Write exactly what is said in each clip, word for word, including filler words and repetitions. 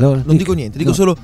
no, non dic- dico niente, dico no. solo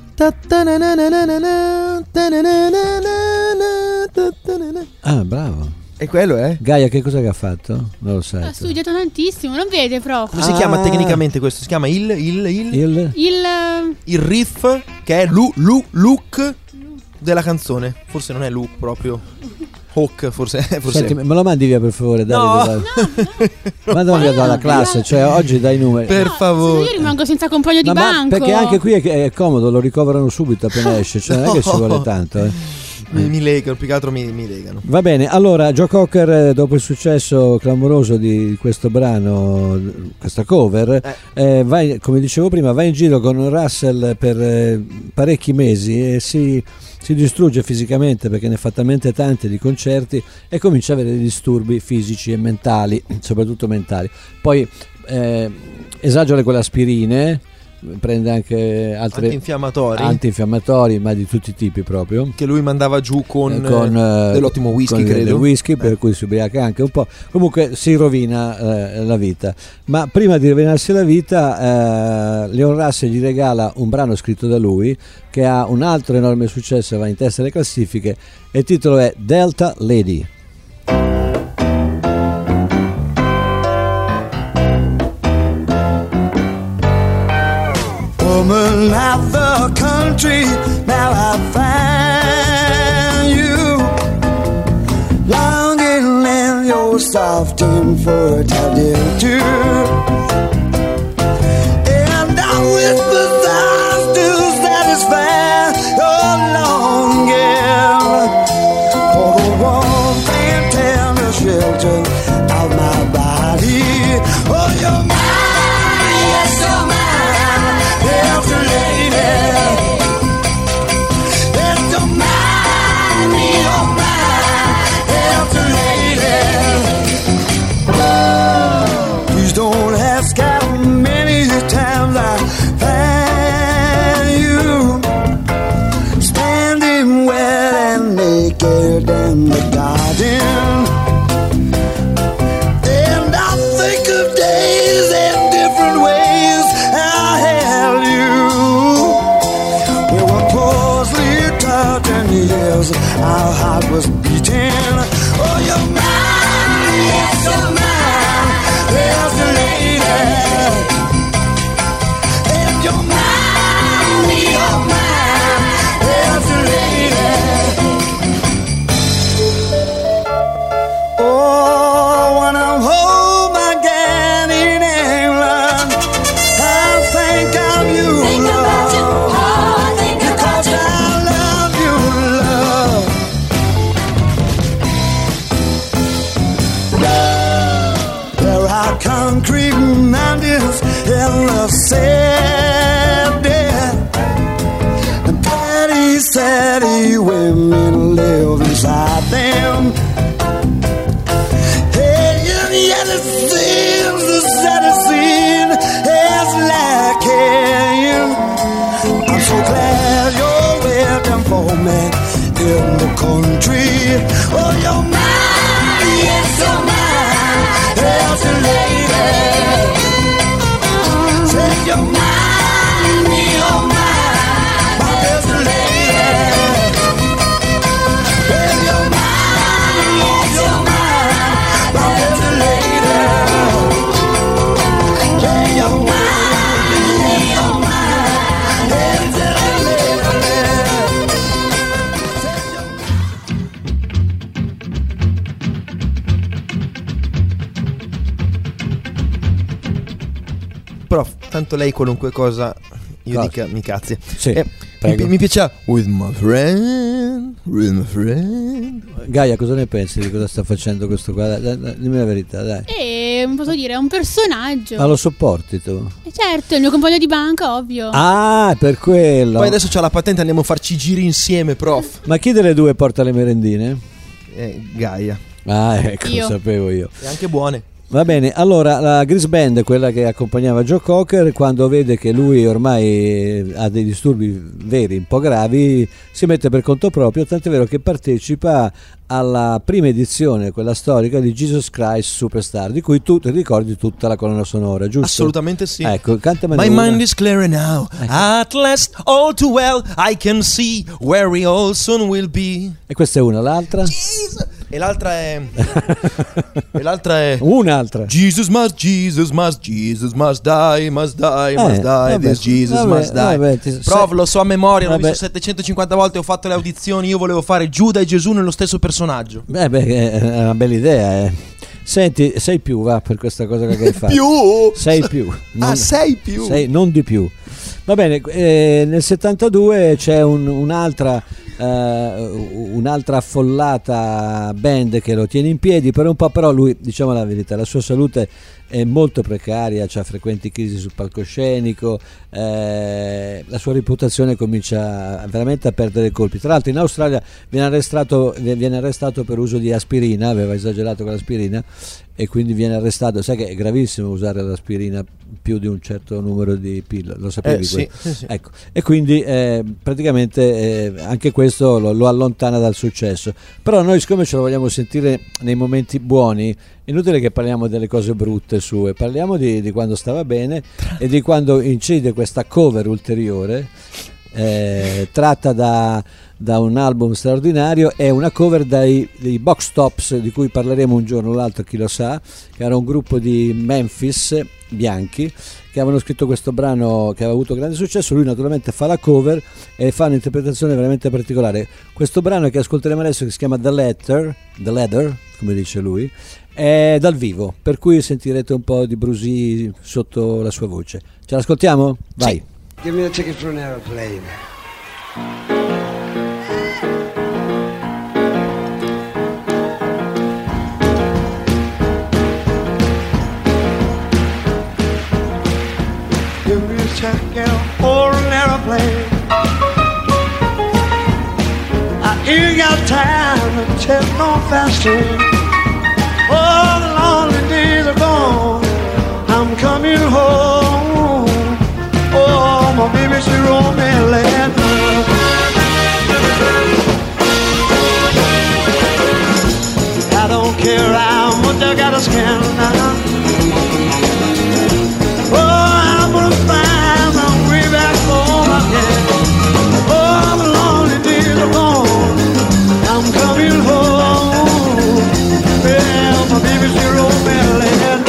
Ah, bravo. e quello è. Gaia, che cosa che ha fatto? Non lo sai. Ha studiato tantissimo, non vede, prof. Come si Ah. chiama tecnicamente questo? Si chiama il il il Il Il il riff, che è lu lu look della canzone. Forse non è look proprio. Hook, forse, forse. Senti, me lo mandi via per favore, No. Davide. No. Manda via dalla classe, cioè oggi dai i numeri. Per no, favore. Io rimango senza compagno di Ma- ma banco. perché anche qui è, è comodo, lo ricoverano subito appena esce, cioè non è che ci vuole tanto, eh. Mi, mi legano, più che altro mi, mi legano. Va bene, allora Joe Cocker, eh, dopo il successo clamoroso di questo brano, questa cover, eh, va in- come dicevo prima, va in giro con Russell per eh, parecchi mesi e si, si distrugge fisicamente perché ne fa talmente tanti di concerti e comincia a avere dei disturbi fisici e mentali, soprattutto mentali. Poi eh, esagera con le aspirine, prende anche altre Antinfiammatori. antinfiammatori, ma di tutti i tipi proprio. Che lui mandava giù con, Eh, con, eh, eh, dell'ottimo whisky, con credo. del whisky, per Eh. cui si ubriaca anche un po'. Comunque si rovina eh, la vita. Ma prima di rovinarsi la vita, eh, Leon Russell gli regala un brano scritto da lui che ha un altro enorme successo, va in testa alle classifiche e il titolo è Delta Lady. Woman of the country, now I find you longing in your soft and fertile too. And I whisper thoughts to satisfy your longing for the warmth and tender shelter of my body. Oh, you're mine, yes, you're mine. Delta lady, Delta mine, oh mine, Delta lady. Please don't ask how many times I find you standing wet and naked in the garden. And I think of days and different ways I held you. We were closely touching years, our heart was beating. Oh, you're mine, yes, you're mine, there's the lady. And you're mine, you're mine, there's the lady. Oh, when I'm home again in England, I think of you, think love, you. Oh, I think because about I love you, love. There are concrete mountains in the city, and pretty, steady women live inside them. Yet it seems the saddest scene is lacking. I'm so glad you're waiting for me in the country. Oh, you're mine, yes, you're mine, there's a lady. Say you're mine, you're mine, there's a lady. Say you're mine, yes, you're mine, there's a lady. Prof, tanto lei qualunque cosa io Cosa? dica mi cazzi. Sì, Eh, mi, prego. pi- mi piaceva With my friend, with my friend. Gaia, cosa ne pensi di cosa sta facendo questo qua? Dai, dai, dimmi la verità, dai. E posso dire, è un personaggio. Ma lo sopporti tu? E certo, è il mio compagno di banco, ovvio. Ah, per quello. Poi adesso c'ha la patente, andiamo a farci giri insieme, prof. Ma chi delle due porta le merendine? Eh, Gaia. Ah, ecco, Io. lo sapevo io. E anche buone. Va bene, allora la Grease Band, quella che accompagnava Joe Cocker, quando vede che lui ormai ha dei disturbi veri, un po' gravi, si mette per conto proprio, tant'è vero che partecipa alla prima edizione, quella storica di Jesus Christ Superstar, di cui tu ti ricordi tutta la colonna sonora, giusto? Assolutamente sì. Ecco, cantamene My una. mind is clear now. Ecco. At last, all too well, I can see where we all soon will be. E questa è una, l'altra? Jesus. E l'altra è E l'altra è Un'altra. Jesus must, Jesus must, Jesus must die, must die, must Eh, die, vabbè, this Jesus vabbè, must die. vabbè, ti- Prof, se- lo so a memoria, l'ho vabbè. visto settecentocinquanta volte, ho fatto le audizioni, io volevo fare Giuda e Gesù nello stesso personaggio. Beh, beh, è una bella idea, eh. Senti, sei più, va, per questa cosa che hai fatto. Più? Sei più. Ah, sei più. Sei, non di più. Va bene, eh, nel settantadue c'è un- un'altra, eh, un'altra affollata band che lo tiene in piedi per un po', però lui, diciamo la verità, la sua salute è molto precaria, ha frequenti crisi sul palcoscenico, eh, la sua reputazione comincia veramente a perdere colpi. Tra l'altro in Australia viene arrestato, viene arrestato per uso di aspirina, aveva esagerato con l'aspirina e quindi viene arrestato. Sai che è gravissimo usare l'aspirina più di un certo numero di pillole, lo sapevi? Eh, sì, quello? sì, sì. Ecco. E quindi eh, praticamente eh, anche questo lo, lo allontana dal successo. Però noi, siccome ce lo vogliamo sentire nei momenti buoni, è inutile che parliamo delle cose brutte sue, parliamo di, di quando stava bene e di quando incide questa cover ulteriore, eh, tratta da, da un album straordinario. È una cover dai, dei Box Tops, di cui parleremo un giorno o l'altro, chi lo sa, che era un gruppo di Memphis bianchi che avevano scritto questo brano che aveva avuto grande successo. Lui naturalmente fa la cover e fa un'interpretazione veramente particolare. Questo brano che ascolteremo adesso, che si chiama The Letter, The Leather, come dice lui, è dal vivo, per cui sentirete un po' di brusì sotto la sua voce. Ce l'ascoltiamo? Vai. Sì. Give me a ticket for an aeroplane. Give me a ticket for an aeroplane. I ain't got time to take no fast train. Oh, the lonely days are gone. I'm coming home. Oh, my baby, she wrote me a letter. I don't care how much I gotta spend now. Oh, I'm gonna find my way back home again. Oh, the lonely days are gone. I'm coming home. Yeah, my baby, she wrote me a letter.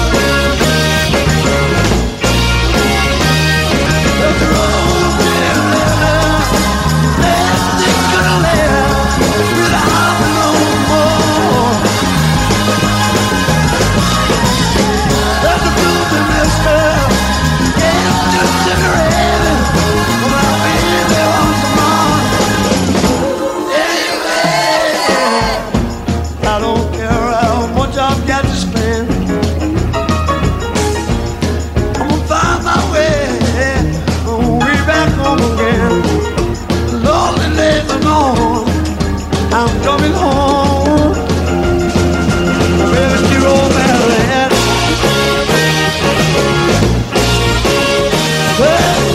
She wrote me a letter. Let's gonna live without no more. There's a beauty, mister. Yeah, just a raven. My baby wants more. Anyway, I don't care how much I've got to spend. I'm gonna find my way, way back home again. The lonely days are gone. I'm coming home. Baby, she wrote me a letter. Well,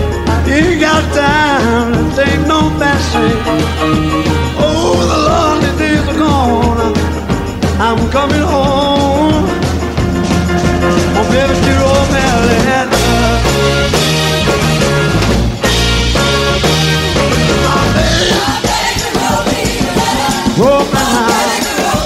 you got time to take no fast train. Oh, the lonely I'm coming home. Oh baby, to old Atlanta. Oh, my heart.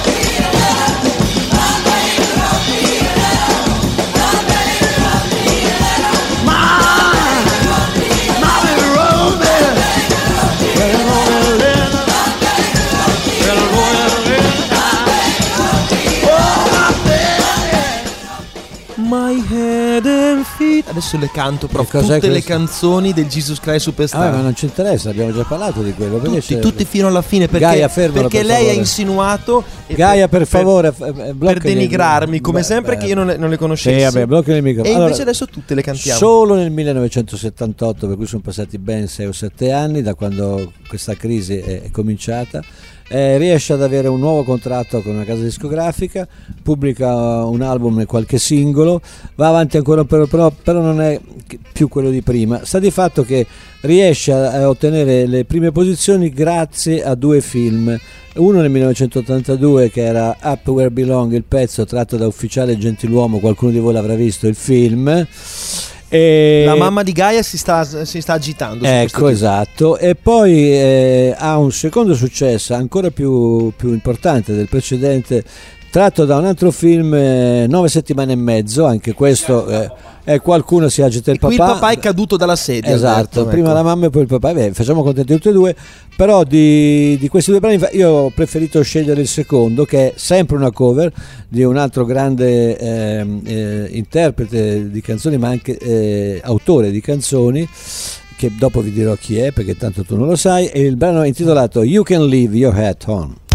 My head and feet. Adesso le canto, però Che cos'è tutte le questo? canzoni del Jesus Christ Superstar. Ah, ma non ci interessa, abbiamo già parlato di quello. perché tutti, c'è- tutti fino alla fine, perché, Gaia, fermalo, perché per lei ha favore. insinuato e Gaia, per favore, f- eh, per bloccali- denigrarmi come Beh, sempre beh. che io non le, non le conoscessi. Sì, vabbè, bloccali il e microfono. invece Allora, adesso tutte le cantiamo. solo nel millenovecentosettantotto, per cui sono passati ben sei o sette anni da quando questa crisi è, è cominciata, eh, riesce ad avere un nuovo contratto con una casa discografica, pubblica un album e qualche singolo, va avanti ancora però, però, però non è più quello di prima. Sta di fatto che riesce a, a ottenere le prime posizioni grazie a due film. Uno nel millenovecentottantadue che era Up Where Belong, il pezzo tratto da Ufficiale Gentiluomo, qualcuno di voi l'avrà visto il film. E La mamma di Gaia si sta, si sta agitando. su questo ecco, titolo. esatto. E poi eh, ha un secondo successo ancora più, più importante del precedente, tratto da un altro film, eh, Nove settimane e mezzo. Anche questo eh, eh, qualcuno si agita il E qui papà. il papà è caduto dalla sedia. Esatto, Alberto, prima ecco. la mamma e poi il papà. Beh, facciamo contenti tutti e due. Però di, di questi due brani io ho preferito scegliere il secondo, che è sempre una cover di un altro grande ehm, eh, interprete di canzoni, ma anche eh, autore di canzoni, che dopo vi dirò chi è perché tanto tu non lo sai. E il brano è intitolato You Can Leave Your Hat On.